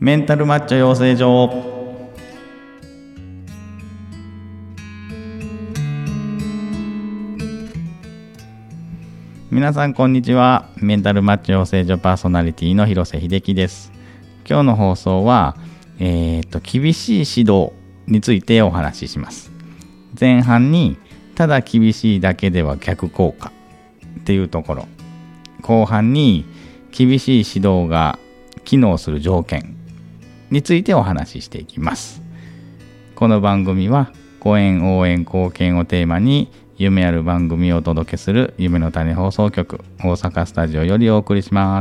メンタルマッチョ養成所。皆さんこんにちは。メンタルマッチョ養成所パーソナリティの広瀬秀樹です。今日の放送は、厳しい指導についてお話しします。前半にただ厳しいだけでは逆効果っていうところ、後半に厳しい指導が機能する条件についてお話ししていきます。この番組はご縁応援貢献をテーマに夢ある番組をお届けする夢の種放送局大阪スタジオよりお送りします。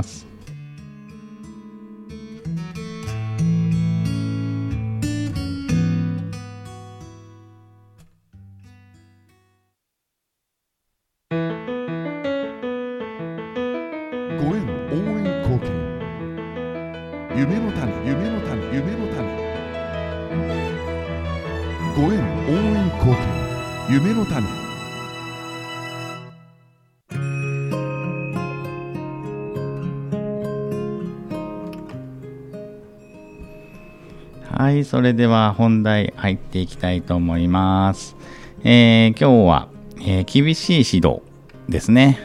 ご縁応援貢献、夢の種ご縁応援貢献、夢の種。 はい、それでは本題入っていきたいと思います。今日は、厳しい指導ですね。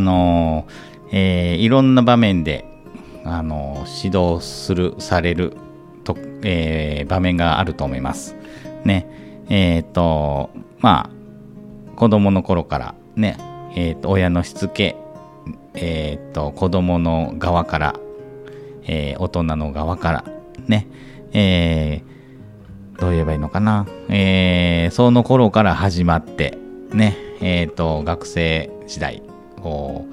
いろんな場面で指導されると、場面があると思いますね。子供の頃からね、親のしつけ、子供の側から、大人の側からね、どう言えばいいのかな、その頃から始まってね、学生時代を、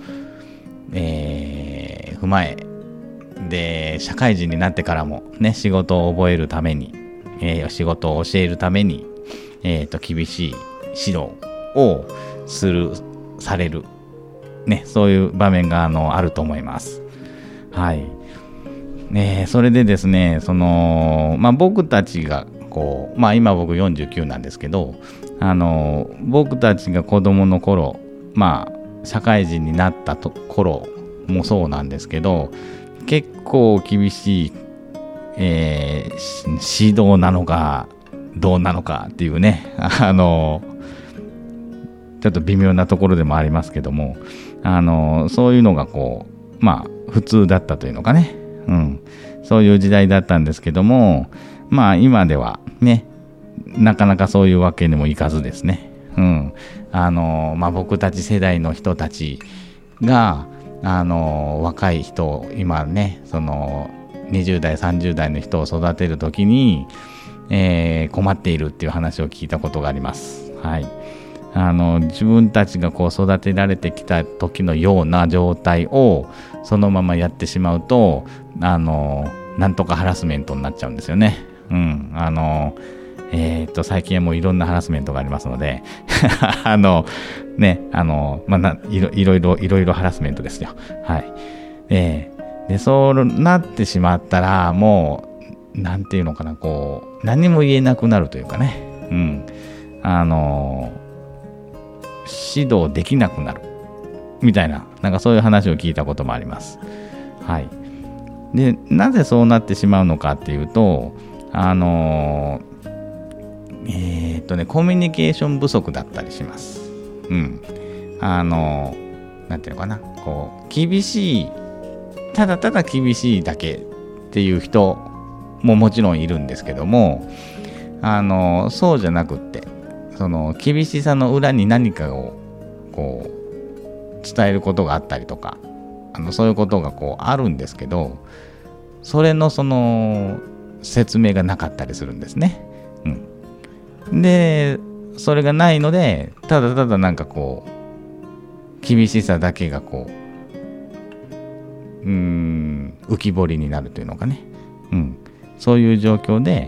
踏まえで社会人になってからもね、仕事を覚えるために、仕事を教えるために、厳しい指導をされるね、そういう場面があると思います。はい。それでですね、僕たちが今僕49なんですけど、僕たちが子供の頃、社会人になった頃もそうなんですけど、結構厳しい、指導なのかどうなのかっていうね、ちょっと微妙なところでもありますけども、そういうのが普通だったというのかね、そういう時代だったんですけども、今ではね、なかなかそういうわけにもいかずですね、僕たち世代の人たちが若い人、今ね、その20代30代の人を育てるときに、困っているっていう話を聞いたことがあります。はい。自分たちが育てられてきた時のような状態をそのままやってしまうと、なんとかハラスメントになっちゃうんですよね。最近はもういろんなハラスメントがありますのでいろいろハラスメントですよ。はい。でそうなってしまったら、もうなんていうのかな、何も言えなくなるというかね、指導できなくなるみたいな、なんかそういう話を聞いたこともあります。はい。で、なぜそうなってしまうのかっていうと、コミュニケーション不足だったりします。なんていうのかな、厳しい、ただただ厳しいだけっていう人ももちろんいるんですけども、そうじゃなくって、その厳しさの裏に何かを伝えることがあったりとか、そういうことがあるんですけど、それのその説明がなかったりするんですね。で、それがないので、ただただなんか厳しさだけが浮き彫りになるというのかね、そういう状況で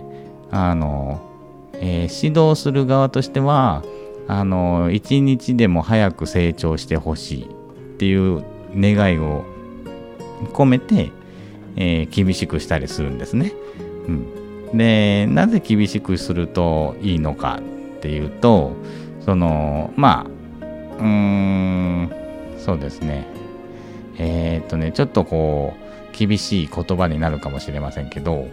指導する側としては、一日でも早く成長してほしいっていう願いを込めて、厳しくしたりするんですね。で、なぜ厳しくするといいのかっていうと、そうですね、ちょっと厳しい言葉になるかもしれませんけど、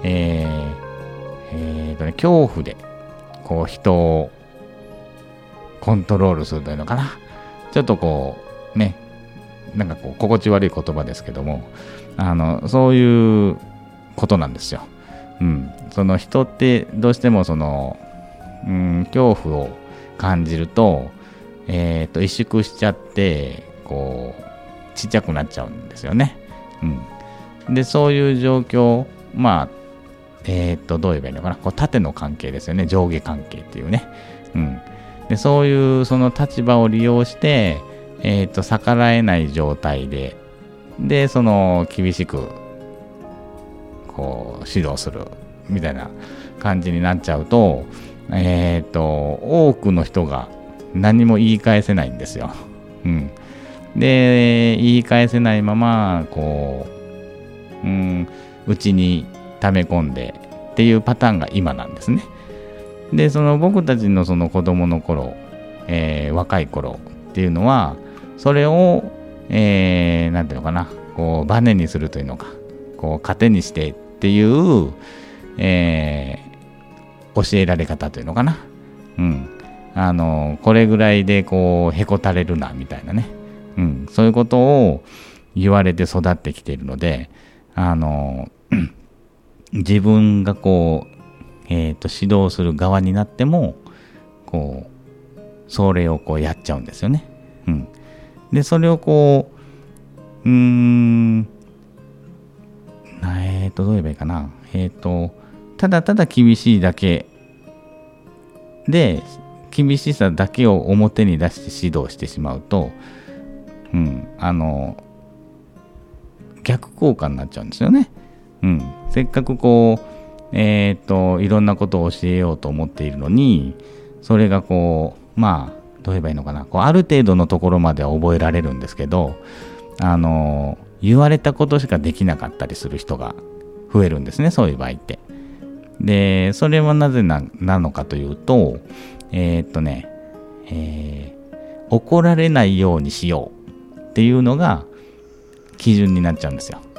恐怖でこう人をコントロールするというのかな。ちょっとこうね、なんかこう心地悪い言葉ですけども、そういうことなんですよ。その人ってどうしてもその、恐怖を感じると、萎縮しちゃってこうちっちゃくなっちゃうんですよね。でそういう状況、どう言えばいいのかな、こう縦の関係ですよね、上下関係っていうね。でそういうその立場を利用して、逆らえない状態でその厳しくこう指導するみたいな感じになっちゃうと、多くの人が何も言い返せないんですよ。で言い返せないままこう内に溜め込んでっていうパターンが今なんですね。でその僕たちのその子供の頃、若い頃っていうのはそれを、なんていうのかな、こうバネにするというのか、こう糧にしてっていう、教えられ方というのかな。これぐらいでこうへこたれるなみたいなね、そういうことを言われて育ってきているので、自分がこう、指導する側になってもこうそれをこうやっちゃうんですよね。でそれをこうどう言えばいいかな、ただただ厳しいだけで厳しさだけを表に出して指導してしまうと、逆効果になっちゃうんですよね。せっかくこういろんなことを教えようと思っているのに、それがこうどう言えばいいのかな、こうある程度のところまでは覚えられるんですけど、言われたことしかできなかったりする人が増えるんですね、そういう場合って。でそれはなぜ なのかというと、怒られないようにしようっていうのが基準になっちゃうんですよ。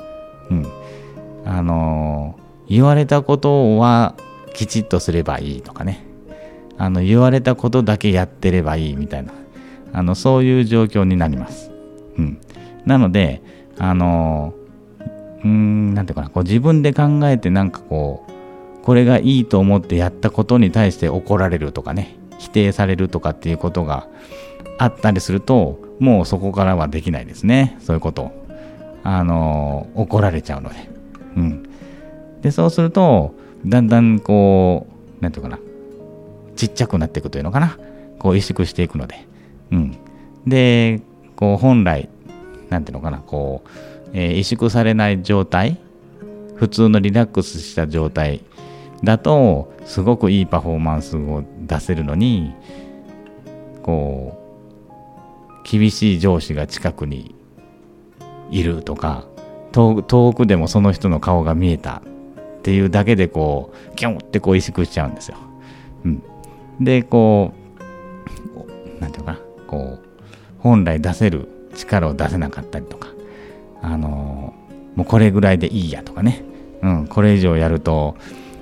言われたことはきちっとすればいいとかね、言われたことだけやってればいいみたいな、そういう状況になります。なのでなんていうかな、こう自分で考えてなんかこれがいいと思ってやったことに対して怒られるとかね、否定されるとかっていうことがあったりすると、もうそこからはできないですね、そういうこと怒られちゃうので。でそうするとだんだんこうなんていうかな、ちっちゃくなっていくというのかな、こう萎縮していくので、でこう本来なんていうのかな、こう、萎縮されない状態、普通のリラックスした状態だとすごくいいパフォーマンスを出せるのに、こう厳しい上司が近くにいるとか、遠くでもその人の顔が見えたっていうだけでこうキュンってこう萎縮しちゃうんですよ。でこうなんていうかな、こう本来出せる力を出せなかったりとか、もうこれぐらいでいいやとかね、これ以上やると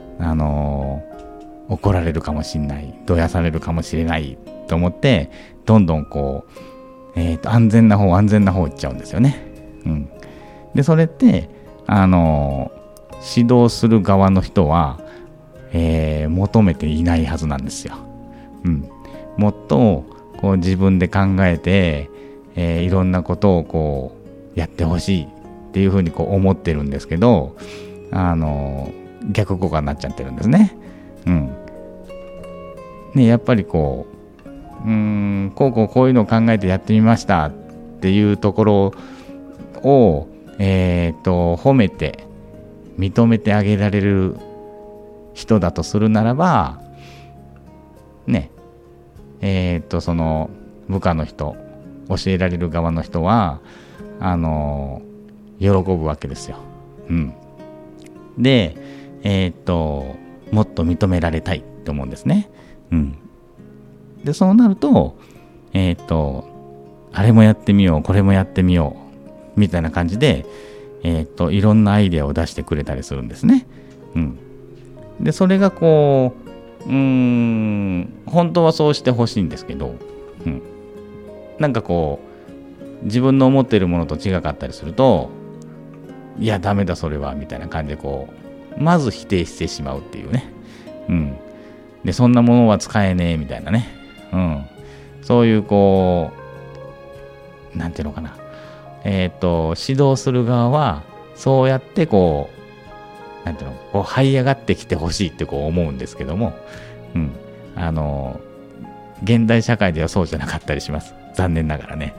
怒られるかもしれない、どやされるかもしれないと思ってどんどんこう、安全な方行っちゃうんですよね。でそれって指導する側の人は、求めていないはずなんですよ。もっとこう自分で考えて、いろんなことをこうやってほしいっていうふうにこう思ってるんですけど、逆効果になっちゃってるんですね。やっぱりこうこういうのを考えてやってみましたっていうところを、褒めて認めてあげられる人だとするならばね、その部下の人、教えられる側の人は喜ぶわけですよ。でもっと認められたいと思うんですね。でそうなるとあれもやってみようこれもやってみようみたいな感じでいろんなアイデアを出してくれたりするんですね。でそれがこう本当はそうしてほしいんですけど、なんかこう自分の思っているものと違かったりすると、いやダメだそれはみたいな感じでこうまず否定してしまうっていうね。でそんなものは使えねえみたいなね。そういうこうなんていうのかな、指導する側はそうやってこうなんていうの、こう這い上がってきてほしいってこう思うんですけども、現代社会ではそうじゃなかったりします。残念ながらね。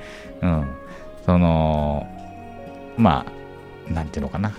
まあなんていうのかな、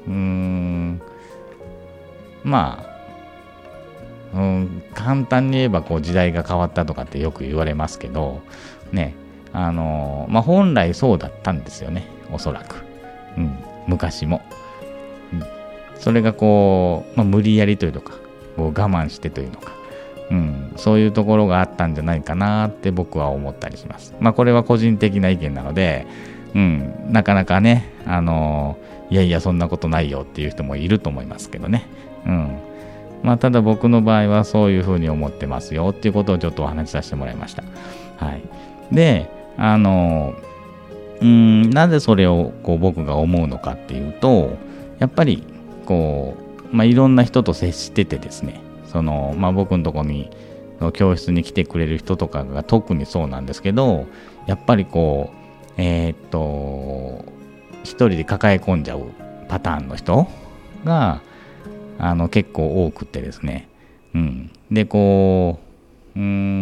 簡単に言えばこう時代が変わったとかってよく言われますけどね、本来そうだったんですよね、おそらく。昔も。それがこう、無理やりというのか、こう我慢してというのか、そういうところがあったんじゃないかなって僕は思ったりします。これは個人的な意見なので、なかなかね、いやいやそんなことないよっていう人もいると思いますけどね。ただ僕の場合はそういうふうに思ってますよっていうことをちょっとお話しさせてもらいました。で、なぜそれをこう僕が思うのかっていうと、やっぱりこう、いろんな人と接しててですね、僕のところに教室に来てくれる人とかが特にそうなんですけど、やっぱりこう一人で抱え込んじゃうパターンの人が結構多くてですね、でこう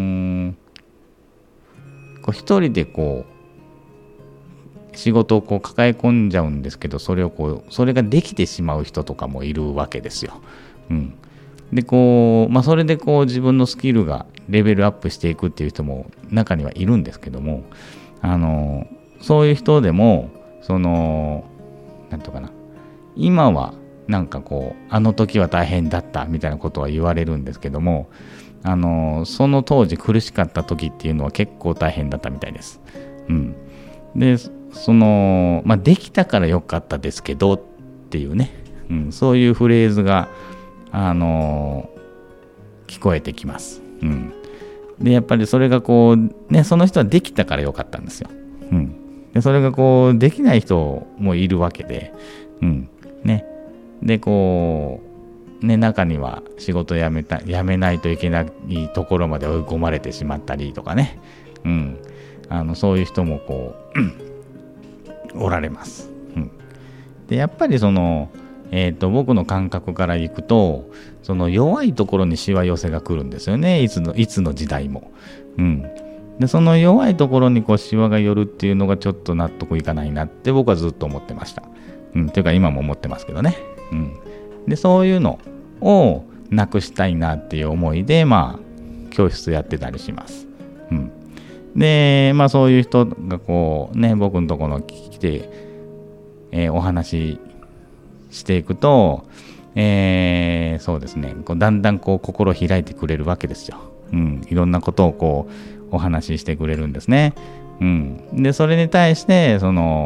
一人でこう仕事をこう抱え込んじゃうんですけど、それができてしまう人とかもいるわけですよ。でこうそれでこう自分のスキルがレベルアップしていくっていう人も中にはいるんですけども、そういう人でもなんとかな、今はなんかこうあの時は大変だったみたいなことは言われるんですけども、その当時苦しかった時っていうのは結構大変だったみたいです。でできたからよかったですけどっていうね、そういうフレーズが聞こえてきます。でやっぱりそれがこうね、その人はできたからよかったんですよ。でそれがこうできない人もいるわけで、でこうね、中には仕事辞めないといけないところまで追い込まれてしまったりとかね、そういう人もこうおられます。でやっぱり僕の感覚からいくと、弱いところにしわ寄せが来るんですよね、いつの時代も。でその弱いところにこうしわが寄るっていうのがちょっと納得いかないなって僕はずっと思ってました。というか今も思ってますけどね。でそういうのをなくしたいなっていう思いで教室やってたりします。でそういう人がこうね、僕のところに来て、お話していくと、そうですね、こうだんだんこう心開いてくれるわけですよ。いろんなことをこうお話ししてくれるんですね。でそれに対して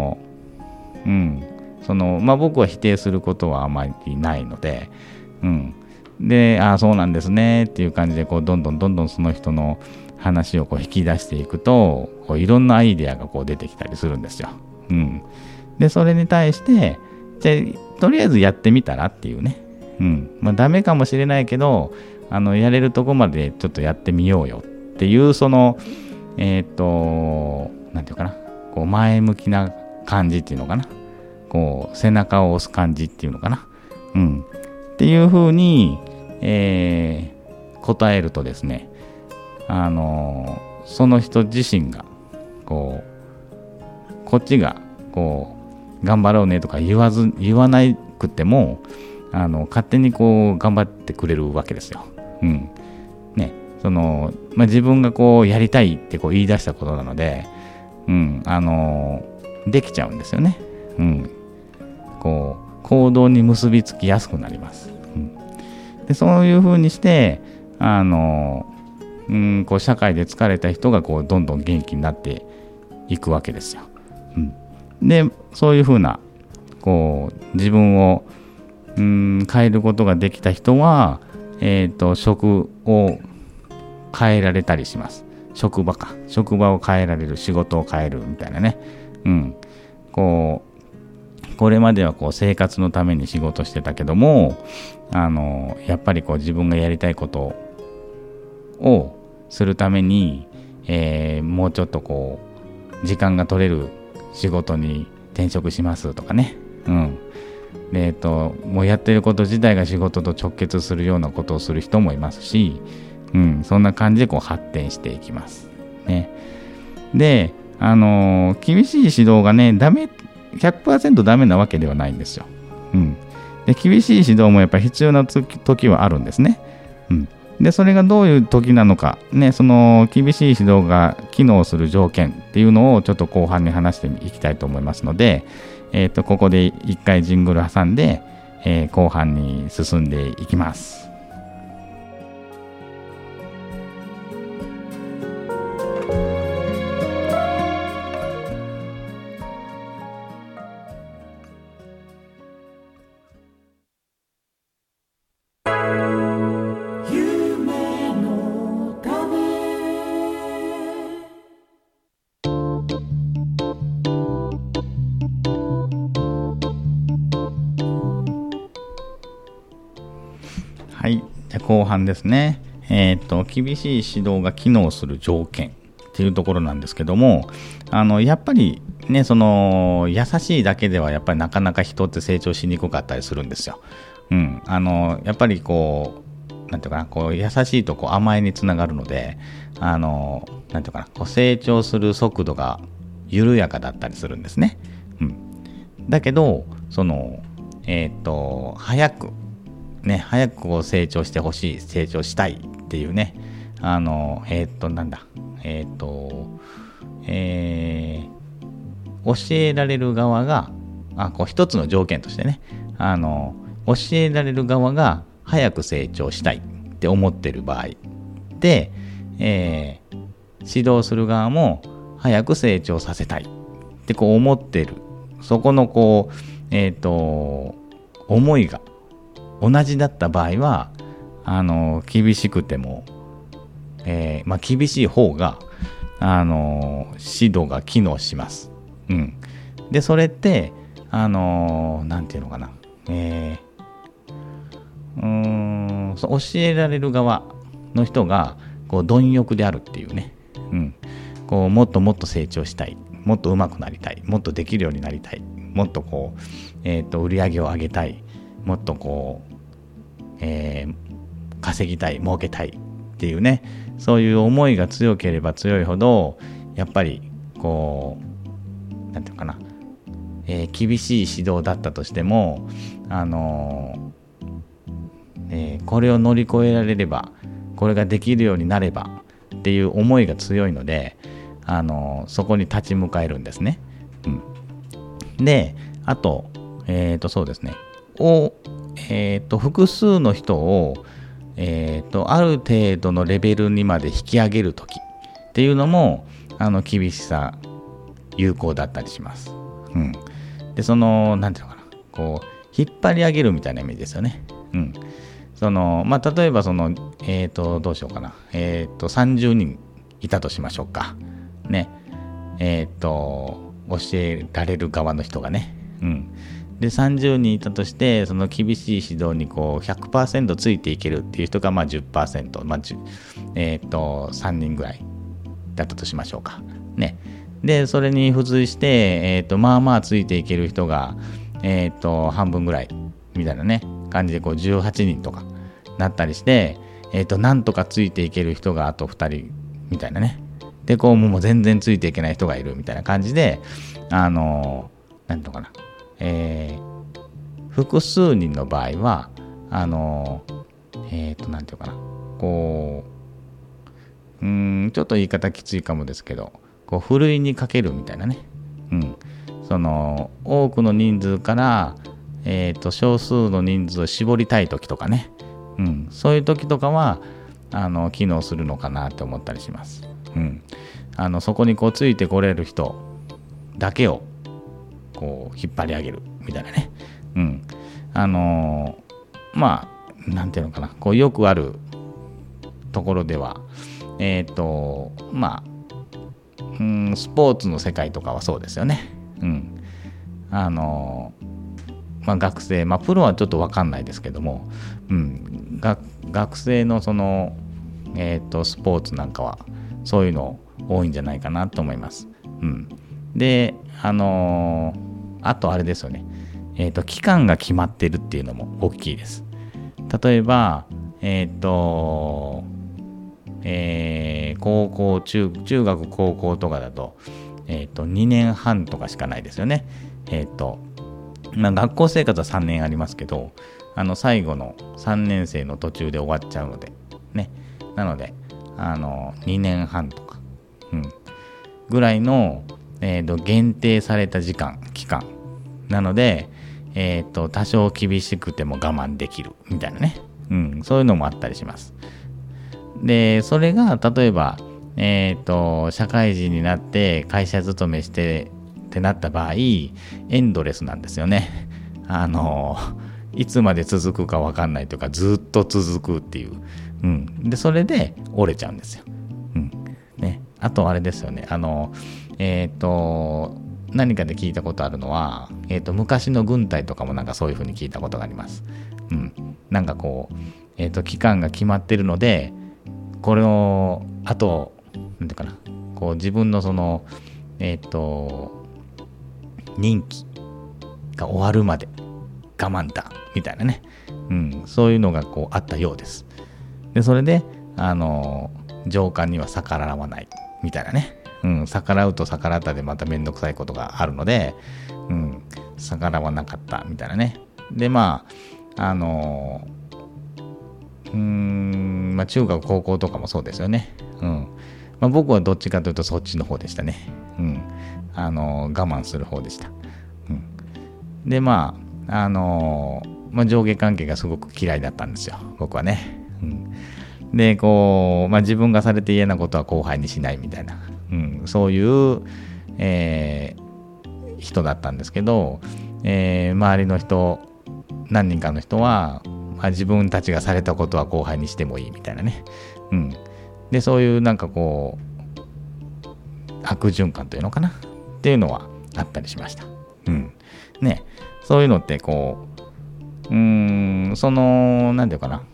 僕は否定することはあまりないので、でそうなんですねっていう感じでこうどんどんその人の話をこう引き出していくと、こういろんなアイデアがこう出てきたりするんですよ。でそれに対してじゃあとりあえずやってみたらっていうね、ダメかもしれないけどやれるとこまでちょっとやってみようよっていうなんていうかな、こう前向きな感じっていうのかな、こう背中を押す感じっていうのかな、っていう風に、答えるとですね、その人自身がこっちがこう頑張ろうねとか言わなくても勝手にこう頑張ってくれるわけですよ。自分がこうやりたいってこう言い出したことなので、できちゃうんですよね。こう行動に結びつきやすくなります。でそういうふうにしてこう社会で疲れた人がこうどんどん元気になっていくわけですよ。でそういうふうなこう自分を変えることができた人は、職を変えられたりします。職場を変えられる、仕事を変えるみたいなね。これまではこう生活のために仕事してたけども、やっぱりこう自分がやりたいことをするために、もうちょっとこう時間が取れる仕事に転職しますとかね。で、もうやってること自体が仕事と直結するようなことをする人もいますし、そんな感じでこう発展していきます。ね。で、厳しい指導がね、100% ダメなわけではないんですよ。で、厳しい指導もやっぱり必要な時はあるんですね。で、それがどういう時なのか、ね、その厳しい指導が機能する条件っていうのをちょっと後半に話していきたいと思いますので、ここで一回ジングル挟んで、後半に進んでいきます。はい、じゃあ後半ですね。厳しい指導が機能する条件っていうところなんですけども、やっぱりね、その優しいだけではやっぱりなかなか人って成長しにくかったりするんですよ。やっぱりこうなんていうかな、こう優しいとこう甘えにつながるので、なんていうかな、こう成長する速度が緩やかだったりするんですね。だけどその早くこう成長してほしい、成長したいっていうね、教えられる側がこう一つの条件としてね、教えられる側が早く成長したいって思ってる場合で、指導する側も早く成長させたいってこう思ってる、そこのこう思いが同じだった場合は厳しくても、厳しい方が指導が機能します。でそれってなんていうのかな、教えられる側の人がこう貪欲であるっていうね、こうもっともっと成長したい、もっと上手くなりたい、もっとできるようになりたい、もっとこう、売り上げを上げたい、もっとこう、稼ぎたい、儲けたいっていうね、そういう思いが強ければ強いほどやっぱりこうなんていうかな、厳しい指導だったとしてもこれを乗り越えられれば、これができるようになればっていう思いが強いので、そこに立ち向かえるんですね。で、あと、そうですね。複数の人を、ある程度のレベルにまで引き上げるときっていうのも厳しさ有効だったりします。で、そのなんていうのかな、こう引っ張り上げるみたいなイメージですよね。例えばそのどうしようかな、30人いたとしましょうかね。教えられる側の人がね。で30人いたとして、その厳しい指導にこう 100% ついていけるっていう人が10%、3人ぐらいだったとしましょうかね。でそれに付随して、まあまあついていける人が、半分ぐらいみたいなね感じでこう18人とかなったりして、なんとかついていける人があと2人みたいなね。でこうもう全然ついていけない人がいるみたいな感じで、なんていうのかな、複数人の場合はなんていうかな、こうちょっと言い方きついかもですけど、こうふるいにかけるみたいなね。その多くの人数から、少数の人数を絞りたい時とかね、そういう時とかは機能するのかなと思ったりします。そこにこうついてこれる人だけをこう引っ張り上げるみたいなね。まあなんていうのかな、こうよくあるところではまあスポーツの世界とかはそうですよね。まあ、学生、まあ、プロはちょっと分かんないですけども、学生のその、スポーツなんかはそういうの多いんじゃないかなと思います。で、あとあれですよね、期間が決まってるっていうのも大きいです。例えば、高校、中学、高校とかだと、2年半とかしかないですよね。まあ、学校生活は3年ありますけど、最後の3年生の途中で終わっちゃうのでね。なので2年半とか、ぐらいの、限定された期間なので、多少厳しくても我慢できるみたいなね、そういうのもあったりします。でそれが例えば、社会人になって会社勤めしてってなった場合、エンドレスなんですよね。いつまで続くか分かんないというか、ずっと続くっていう、でそれで折れちゃうんですよ。ね、あとあれですよね、何かで聞いたことあるのは、昔の軍隊とかもなんかそういう風に聞いたことがあります。なんかこう、期間が決まってるので、これをあとなんていうかな、こう自分のその任期が終わるまで我慢だみたいなね、そういうのがこうあったようです。でそれで上官には逆らわないみたいなね、逆らうと逆らったでまためんどくさいことがあるので、逆らわなかったみたいなね。でまあまあ、中学高校とかもそうですよね。まあ、僕はどっちかというとそっちの方でしたね。我慢する方でした。でまあまあ、上下関係がすごく嫌いだったんですよ、僕はね。でこう、まあ、自分がされて嫌なことは後輩にしないみたいな、そういう、人だったんですけど、周りの人何人かの人は、まあ、自分たちがされたことは後輩にしてもいいみたいなね、でそういうなんかこう悪循環というのかなっていうのはあったりしました。ね、そういうのってこうそのなんていうかな、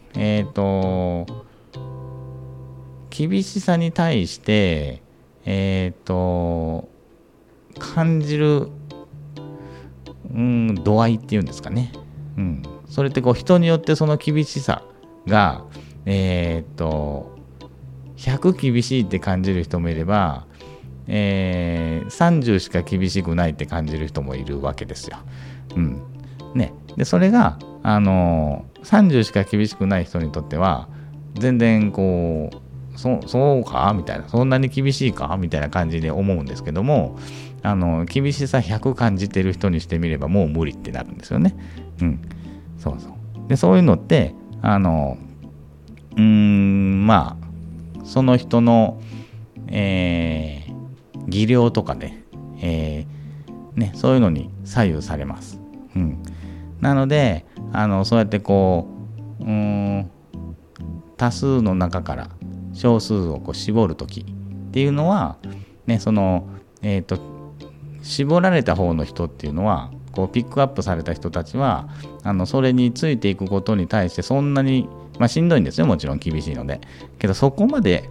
厳しさに対して感じる度合いっていうんですかね。それってこう人によってその厳しさが100厳しいって感じる人もいれば、30しか厳しくないって感じる人もいるわけですよ。でそれが30しか厳しくない人にとっては全然こうそうかみたいな、そんなに厳しいかみたいな感じで思うんですけども、厳しさ100感じてる人にしてみればもう無理ってなるんですよね。でそういうのってまあその人の、技量とかね、そういうのに左右されます。なのでそうやってこう多数の中から少数をこう絞るときっていうのは、その絞られた方の人っていうのはこうピックアップされた人たちはそれについていくことに対してそんなに、まあ、しんどいんですよ、もちろん厳しいので。けどそこまで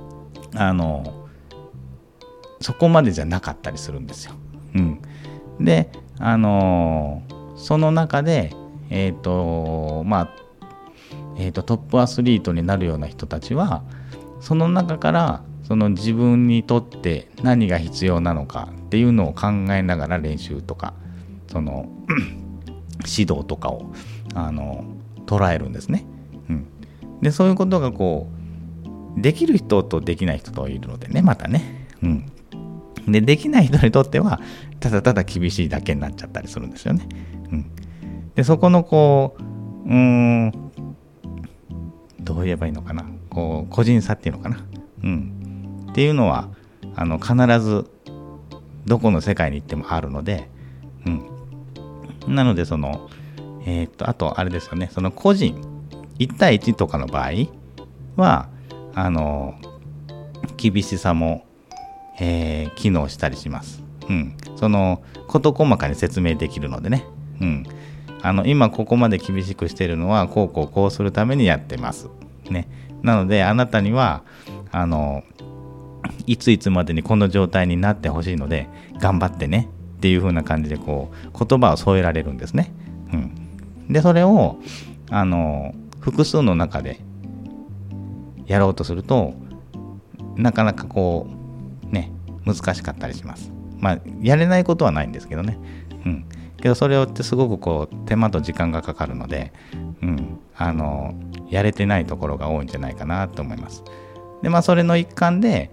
じゃなかったりするんですよ。でその中でまあトップアスリートになるような人たちはその中からその自分にとって何が必要なのかっていうのを考えながら練習とかその指導とかを捉えるんですね。でそういうことがこうできる人とできない人といるのでね、またね。できない人にとってはただただ厳しいだけになっちゃったりするんですよね。でそこのこうどう言えばいいのかな、こう個人差っていうのかな、っていうのは必ずどこの世界に行ってもあるので、 なのであとあれですよね、その個人1対1とかの場合は厳しさも、機能したりします。その事細かに説明できるのでね、今ここまで厳しくしているのはこうするためにやってますね。なのであなたにはいつまでにこの状態になってほしいので頑張ってねっていう風な感じで言葉を添えられるんですね。でそれを複数の中でやろうとするとなかなか難しかったりします。やれないことはないんですけどね。けどそれをってすごく手間と時間がかかるので、やれてないところが多いんじゃないかなと思います。でそれの一環で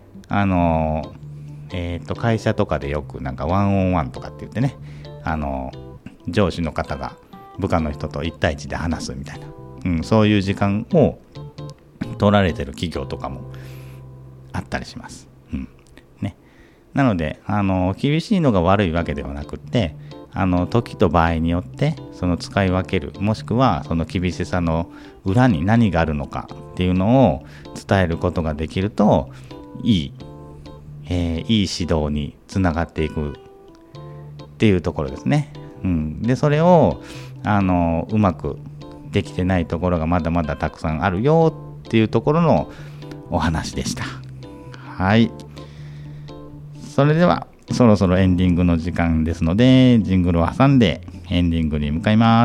会社とかでよくワンオンワンとかって言ってね、上司の方が部下の人と1対1で話すみたいな、そういう時間を取られてる企業とかもあったりします。なので厳しいのが悪いわけではなくって時と場合によってその使い分ける、もしくはその厳しさの裏に何があるのかっていうのを伝えることができるといい指導につながっていくっていうところですね。でそれをうまくできてないところがまだまだたくさんあるよっていうところのお話でした。はい、それではそろそろエンディングの時間ですのでジングルを挟んでエンディングに向かいます。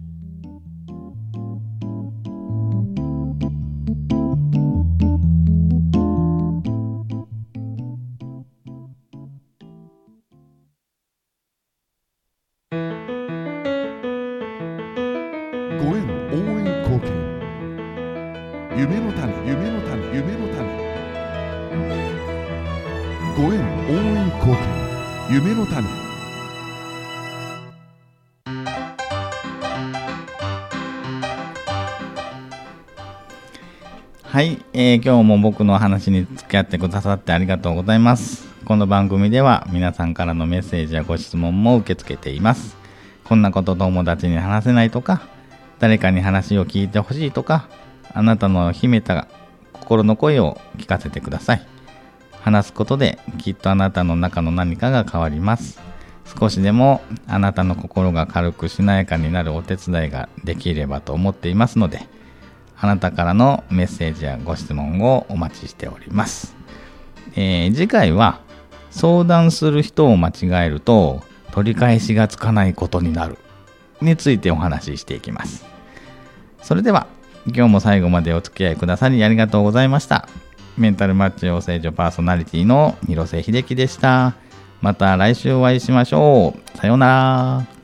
ご縁応援貢献夢の種ご縁応援貢献夢の種。 はい、今日も僕の話に付き合ってくださってありがとうございます。この番組では皆さんからのメッセージやご質問も受け付けています。こんなこと友達に話せないとか、誰かに話を聞いてほしいとか、あなたの秘めた心の声を聞かせてください。話すことできっとあなたの中の何かが変わります。少しでもあなたの心が軽くしなやかになるお手伝いができればと思っていますので、あなたからのメッセージやご質問をお待ちしております。次回は相談する人を間違えると取り返しがつかないことになるについてお話ししていきます。それでは今日も最後までお付き合いくださりありがとうございました。メンタルマッチ養成所パーソナリティの広瀬秀樹でした。また来週お会いしましょう。さようなら。